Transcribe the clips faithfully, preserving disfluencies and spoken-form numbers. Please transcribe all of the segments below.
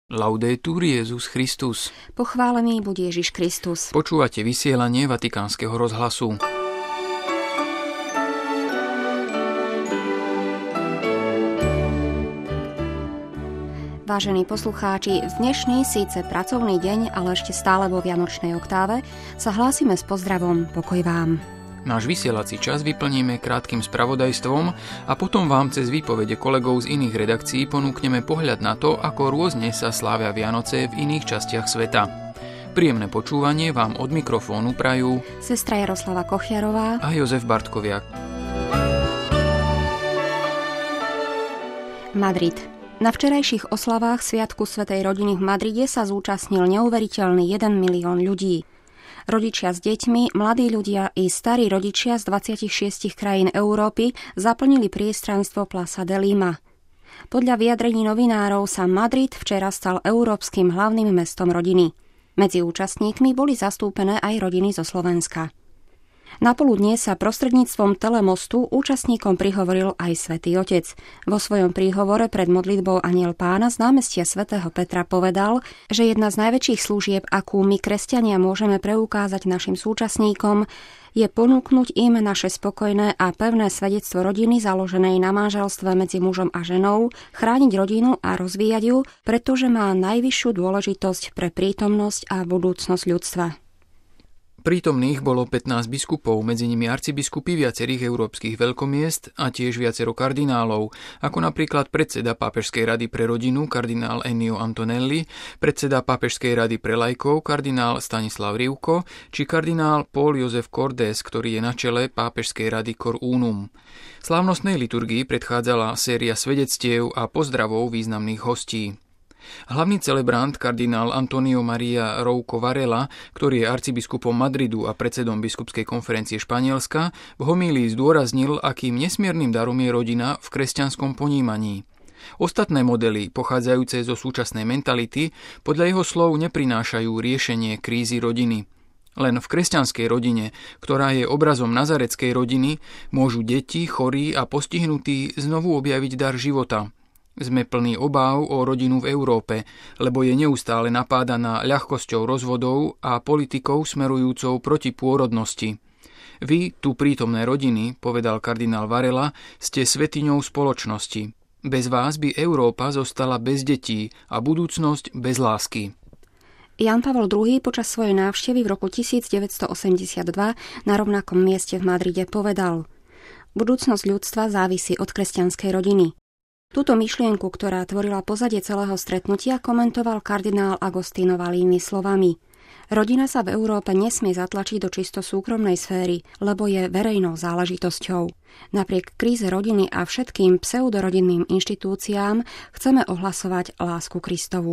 Laudetur Jesus Christus. Pochválený buď Ježiš Kristus. Počúvate vysielanie Vatikánskeho rozhlasu. Vážení poslucháči, v dnešný síce pracovný deň, ale ešte stále vo vianočnej oktáve sa hlásime s pozdravom Pokoj vám. Náš vysielací čas vyplníme krátkym spravodajstvom a potom vám cez výpovede kolegov z iných redakcií ponúkneme pohľad na to, ako rôzne sa slávia Vianoce v iných častiach sveta. Príjemné počúvanie vám od mikrofónu prajú sestra Jaroslava Kochiarová a Jozef Bartkoviak. Madrid. Na včerajších oslavách Sviatku Svätej rodiny v Madride sa zúčastnil neuveriteľný jeden milión ľudí. Rodičia s deťmi, mladí ľudia i starí rodičia z dvadsaťšesť krajín Európy zaplnili priestranstvo Plaza de Lima. Podľa vyjadrení novinárov sa Madrid včera stal európskym hlavným mestom rodiny. Medzi účastníkmi boli zastúpené aj rodiny zo Slovenska. Napoludnie sa prostredníctvom telemostu účastníkom prihovoril aj Svätý Otec. Vo svojom príhovore pred modlitbou Anjel Pána z námestia svätého Petra povedal, že jedna z najväčších služieb, akú my kresťania môžeme preukázať našim súčasníkom, je ponúknuť im naše spokojné a pevné svedectvo rodiny založenej na manželstve medzi mužom a ženou, chrániť rodinu a rozvíjať ju, pretože má najvyššiu dôležitosť pre prítomnosť a budúcnosť ľudstva. Prítomných bolo pätnásť biskupov, medzi nimi arcibiskupy viacerých európskych veľkomiest a tiež viacero kardinálov, ako napríklad predseda Pápežskej rady pre rodinu kardinál Ennio Antonelli, predseda Pápežskej rady pre laikov kardinál Stanislav Rivko či kardinál Paul Joseph Cordes, ktorý je na čele Pápežskej rady Cor Unum. Slávnostnej liturgii predchádzala séria svedectiev a pozdravov významných hostí. Hlavný celebrant kardinál Antonio Maria Rouco Varela, ktorý je arcibiskupom Madridu a predsedom biskupskej konferencie Španielska, v homílii zdôraznil, akým nesmiernym darom je rodina v kresťanskom ponímaní. Ostatné modely, pochádzajúce zo súčasnej mentality, podľa jeho slov neprinášajú riešenie krízy rodiny. Len v kresťanskej rodine, ktorá je obrazom nazareckej rodiny, môžu deti, chorí a postihnutí znovu objaviť dar života. Sme plní obáv o rodinu v Európe, lebo je neustále napádaná ľahkosťou rozvodov a politikou smerujúcou proti pôrodnosti. Vy, tu prítomné rodiny, povedal kardinál Varela, ste svetiňou spoločnosti. Bez vás by Európa zostala bez detí a budúcnosť bez lásky. Ján Pavol druhý. počas svojej návštevy v roku devätnásťstoosemdesiatdva na rovnakom mieste v Madride povedal: Budúcnosť ľudstva závisí od kresťanskej rodiny. Túto myšlienku, ktorá tvorila pozadie celého stretnutia, komentoval kardinál Agostino Valini slovami: Rodina sa v Európe nesmie zatlačiť do čisto súkromnej sféry, lebo je verejnou záležitosťou. Napriek kríze rodiny a všetkým pseudorodinným inštitúciám chceme ohlasovať lásku Kristovu.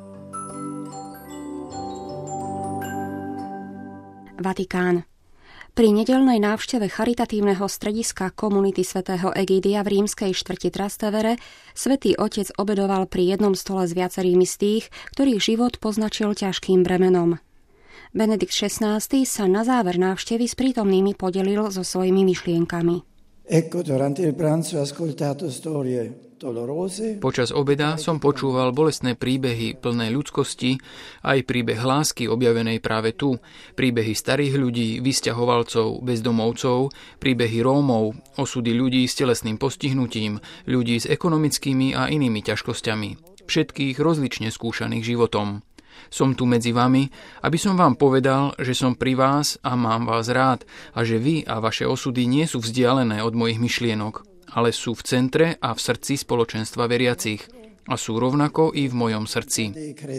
Vatikán. Pri nedeľnej návšteve charitatívneho strediska komunity svätého Egídia v rímskej štvrti Trastevere Svätý Otec obedoval pri jednom stole s viacerými z tých, ktorých život poznačil ťažkým bremenom. Benedikt šestnásty sa na záver návštevy s prítomnými podelil so svojimi myšlienkami. Ecco, durante il pranzo ho ascoltato storie dolorose. Počas obeda som počúval bolestné príbehy plné ľudskosti, aj príbeh lásky objavenej práve tu, príbehy starých ľudí, vysťahovalcov, bezdomovcov, príbehy Rómov, osudy ľudí s telesným postihnutím, ľudí s ekonomickými a inými ťažkosťami, všetkých rozlične skúšaných životom. Som tu medzi vami, aby som vám povedal, že som pri vás a mám vás rád a že vy a vaše osudy nie sú vzdialené od mojich myšlienok, ale sú v centre a v srdci spoločenstva veriacich a sú rovnako i v mojom srdci.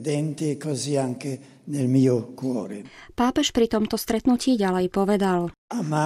Pápež pri tomto stretnutí ďalej povedal: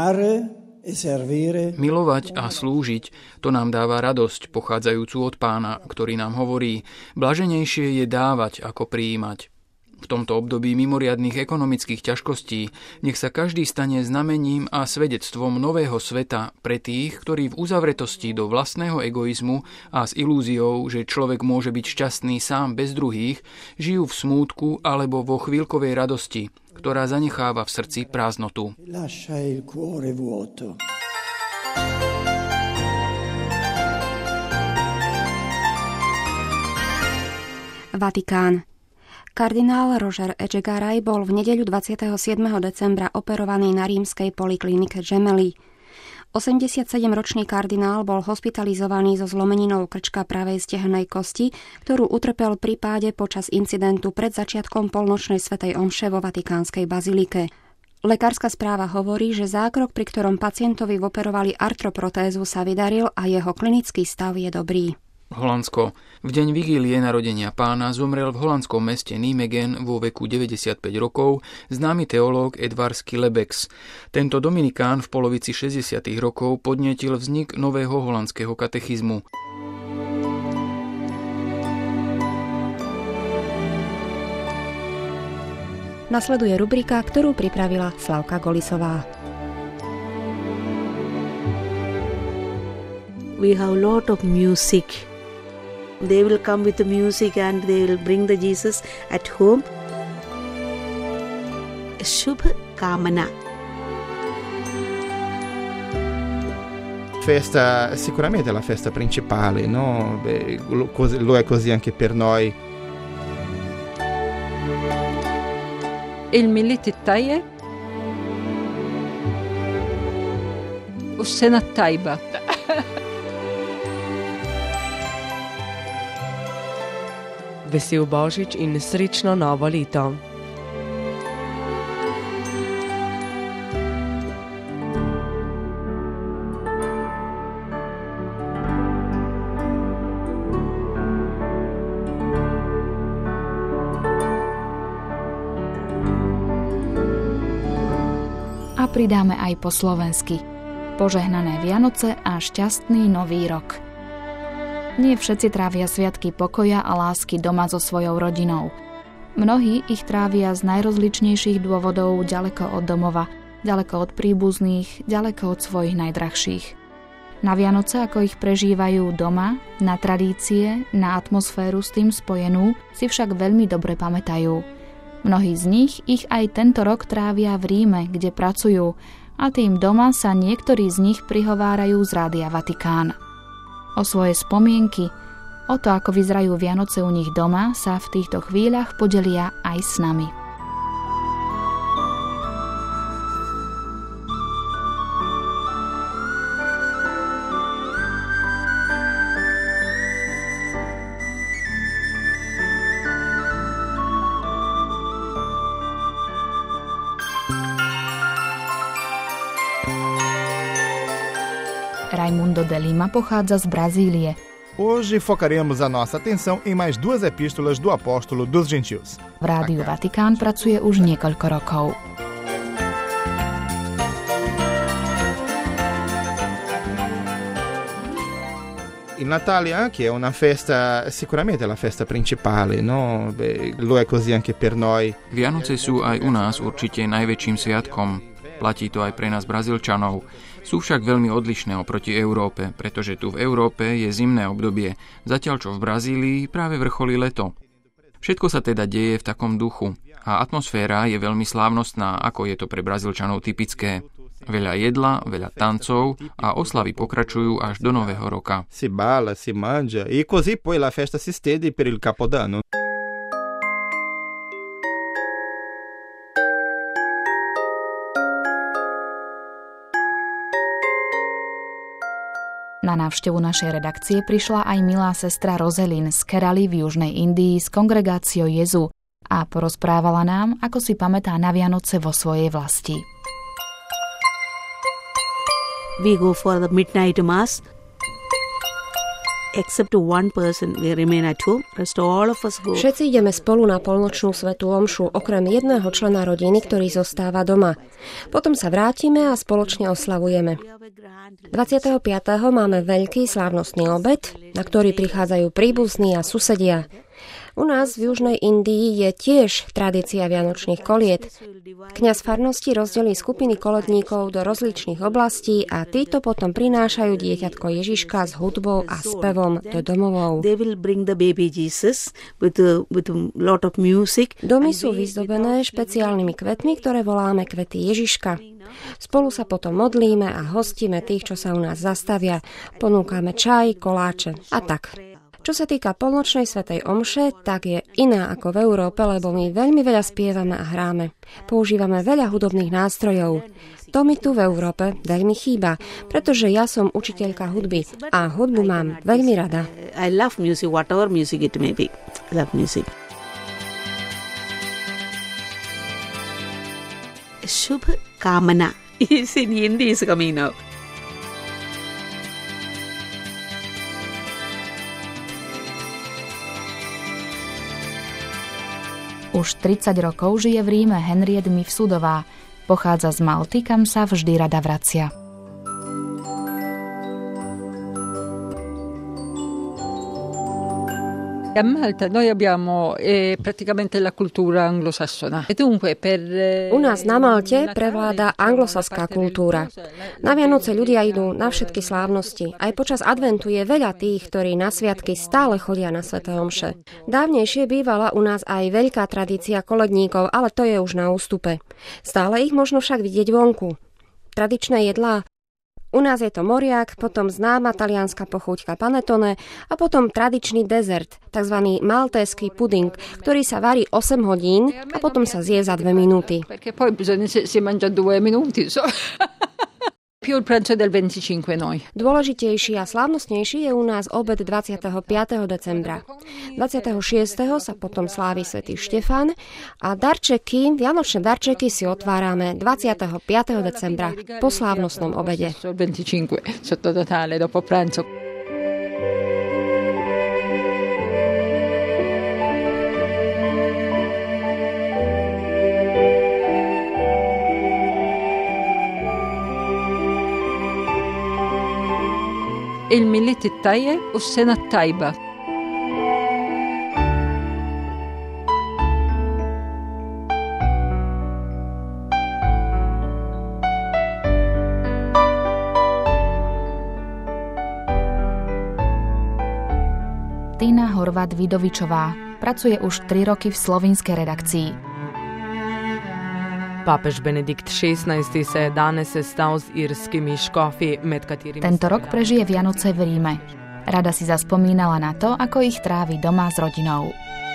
Milovať a slúžiť, to nám dáva radosť pochádzajúcu od Pána, ktorý nám hovorí: blaženejšie je dávať ako prijímať. V tomto období mimoriadnych ekonomických ťažkostí nech sa každý stane znamením a svedectvom nového sveta pre tých, ktorí v uzavretosti do vlastného egoizmu a s ilúziou, že človek môže byť šťastný sám bez druhých, žijú v smútku alebo vo chvíľkovej radosti, ktorá zanecháva v srdci prázdnotu. Vatikán. Kardinál Roger Echegaray bol v nedeľu dvadsiateho siedmeho decembra operovaný na rímskej poliklinike Gemelli. osemdesiatsedemročný kardinál bol hospitalizovaný so zlomeninou krčka pravej stehennej kosti, ktorú utrpel pri páde počas incidentu pred začiatkom polnočnej svätej omše vo vatikánskej bazilike. Lekárska správa hovorí, že zákrok, pri ktorom pacientovi operovali artroprotézu, sa vydaril a jeho klinický stav je dobrý. Holandsko. V deň vigílie narodenia Pána zomrel v holandskom meste Nijmegen vo veku deväťdesiatpäť rokov známy teológ Edvard Schillebeeckx. Tento dominikán v polovici šesťdesiatych rokov podnietil vznik nového holandského katechizmu. Nasleduje rubrika, ktorú pripravila Slavka Golisová. We have a lot of music. They will come with the music and they will bring the Jesus at home. Shubh Kamana. Festa sicuramente è la festa principale, no? Beh, lo è così anche per noi. الميلاد الطيب والسنة الطيبة. Vesel Božič in srečno novo leto. A pridáme aj po slovensky. Požehnané Vianoce a šťastný nový rok. Nie všetci trávia sviatky pokoja a lásky doma so svojou rodinou. Mnohí ich trávia z najrozličnejších dôvodov ďaleko od domova, ďaleko od príbuzných, ďaleko od svojich najdrahších. Na Vianoce, ako ich prežívajú doma, na tradície, na atmosféru s tým spojenú, si však veľmi dobre pamätajú. Mnohí z nich ich aj tento rok trávia v Ríme, kde pracujú, a tým doma sa niektorí z nich prihovárajú z Rádia Vatikán. O svoje spomienky, o to, ako vyzerajú Vianoce u nich doma, sa v týchto chvíľach podelia aj s nami. Raimundo de Lima pochádza z Brazílie. Hoje focaremos a nossa atenção em mais duas epístolas do apóstolo dos gentios. V Rádiu Vatikán pracuje už niekoľko rokov. Il Natale anche è una festa, sicuramente la festa principale, no? Beh, lo è così anche per noi. Vianoce sú aj u nás určite najväčším sviatkom. Platí to aj pre nás Brazílčanov. Sú však veľmi odlišné oproti Európe, pretože tu v Európe je zimné obdobie, zatiaľ čo v Brazílii práve vrcholí leto. Všetko sa teda deje v takom duchu a atmosféra je veľmi slávnostná, ako je to pre Brazílčanov typické. Veľa jedla, veľa tancov a oslavy pokračujú až do Nového roka. Si balla, si mangia e così poi la festa si stende per il Capodanno. Na návštevu našej redakcie prišla aj milá sestra Rozelin z Kerali v Južnej Indii s kongregáciou Jezu a porozprávala nám, ako si pamätá na Vianoce vo svojej vlasti. We go for the midnight mass. Except one person we remain at home. Rest all of us go. Všetci ideme spolu na polnočnú svätú omšu, okrem jedného člena rodiny, ktorý zostáva doma. Potom sa vrátime a spoločne oslavujeme. dvadsiateho piateho máme veľký slávnostný obed, na ktorý prichádzajú príbuzní a susedia. U nás v Južnej Indii je tiež tradícia vianočných koliet. Kňaz farnosti rozdelí skupiny koledníkov do rozličných oblastí a títo potom prinášajú dieťatko Ježiška s hudbou a spevom do domovov. Domy sú vyzdobené špeciálnymi kvetmi, ktoré voláme kvety Ježiška. Spolu sa potom modlíme a hostíme tých, čo sa u nás zastavia. Ponúkame čaj, koláče a tak. Čo sa týka polnočnej svätej omše, tak je iná ako v Európe, lebo my veľmi veľa spievame a hráme. Používame veľa hudobných nástrojov. To mi tu v Európe veľmi chýba, pretože ja som učiteľka hudby a hudbu mám veľmi rada. I love music, whatever music it may be. Love music. Shubh Kamana is in Hindi is coming now. Už tridsať rokov žije v Ríme Henriette Mifsudová. Pochádza z Malty, kam sa vždy rada vracia. A Malta noi abbiamo eh, praticamente la cultura anglosassona. E dunque per eh, U nás na Malte prevláda anglosaská kultúra. Na Vianoce ľudia idú na všetky slávnosti. Aj počas adventu je veľa tých, ktorí na sviatky stále chodia na sväté omše. Dávnejšie bývala u nás aj veľká tradícia koledníkov, ale to je už na ústupe. Stále ich možno však vidieť vonku. Tradičné jedlá. U nás je to moriak, potom známa talianska pochúťka panettone a potom tradičný dezert, tzv. Maltéský puding, ktorý sa varí osem hodín a potom sa zje za dve minúty. Dôležitejší a slávnostnejší je u nás obed dvadsiateho piateho decembra. dvadsiateho šiesteho sa potom slávi svätý Štefán a darčeky, vianočné darčeky si otvárame dvadsiateho piateho decembra po slávnostnom obede. الملة الطيب والسنة الطيبة. Tina Horvat-Vidovičová pracuje už tri roky v slovinskej redakcii. Papež Benedikt šestnajsti se je danes sestal s irskými škofi, med katerými... Tento rok prežije Vianoce v Ríme. Rada si zaspomínala na to, ako ich trávi doma s rodinou.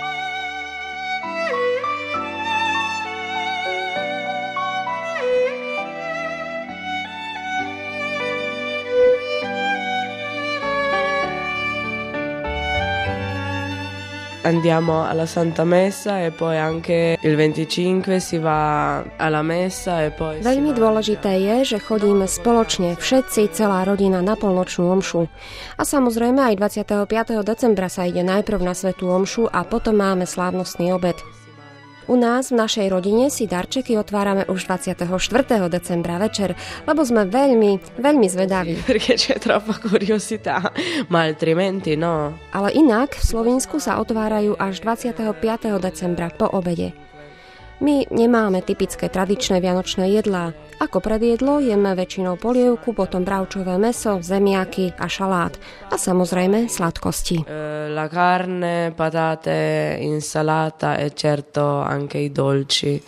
Andiamo alla Santa Messa e poi anche il venticinque si va alla messa e poi... Veľmi dôležité je, že chodíme spoločne všetci, celá rodina na polnočnú omšu. A samozrejme aj dvadsiateho piateho decembra sa ide najprv na svätú omšu a potom máme slávnostný obed. U nás v našej rodine si darčeky otvárame už dvadsiateho štvrtého decembra večer, lebo sme veľmi, veľmi zvedaví. Perché c'è troppa curiosità, ma altrimenti no. Ale inak v Slovinsku sa otvárajú až dvadsiateho piateho decembra po obede. My nemáme typické tradičné vianočné jedlá. Ako predjedlo jeme väčšinou polievku, potom bravčové mäso, zemiaky a šalát. A samozrejme sladkosti. La carne, patate, insalata e certo anche i dolci.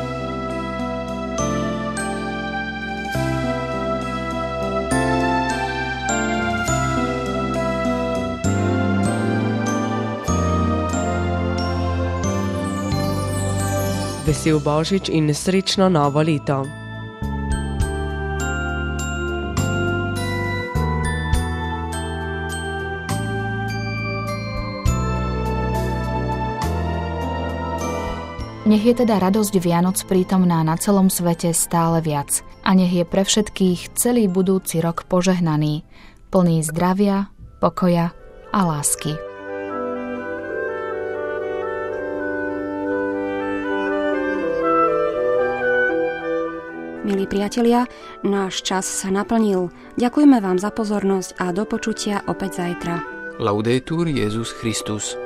Vesel Božič in srečno novo leto. Nech je teda radosť Vianoc prítomná na celom svete stále viac a nech je pre všetkých celý budúci rok požehnaný, plný zdravia, pokoja a lásky. Milí priatelia, náš čas sa naplnil. Ďakujeme vám za pozornosť a do počutia opäť zajtra. Laudetur Jesus Christus.